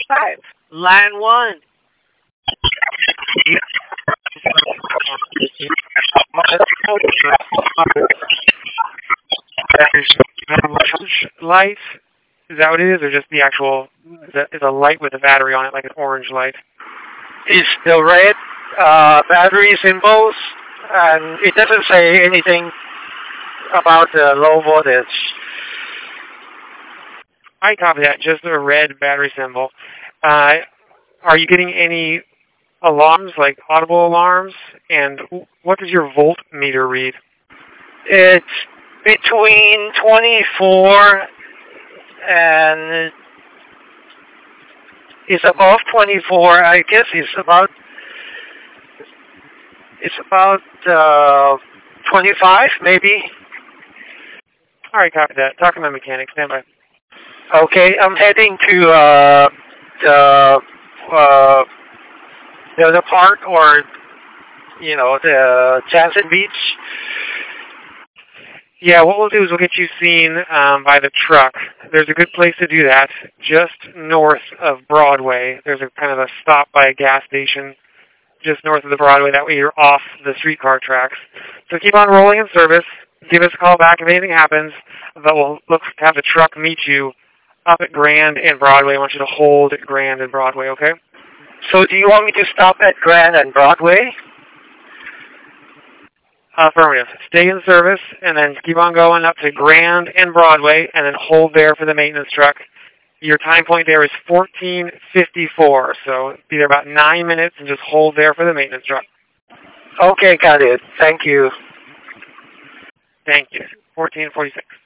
5. Line 1. Light? Is that what it is, or just the actual, is a light with a battery on it, like an orange light? It's the red battery symbols, and it doesn't say anything about the low voltage. I copy that, just a red battery symbol. Are you getting any alarms, like audible alarms? And what does your voltmeter read? It's between 24 and it's above 24. I guess it's about 25 maybe. All right, copy that. Talk to my mechanic. Stand by. Okay, I'm heading to the other park, or the Jansen Beach. Yeah, what we'll do is we'll get you seen by the truck. There's a good place to do that, just north of Broadway. There's a kind of a stop by a gas station just north of the Broadway. That way you're off the streetcar tracks. So keep on rolling in service. Give us a call back if anything happens. But we'll look to have the truck meet you up at Grand and Broadway. I want you to hold at Grand and Broadway, okay? So do you want me to stop at Grand and Broadway? Affirmative. Stay in service, and then keep on going up to Grand and Broadway, and then hold there for the maintenance truck. Your time point there is 14:54, so be there about 9 minutes, and just hold there for the maintenance truck. Okay, got it. Thank you. Thank you. 14:46.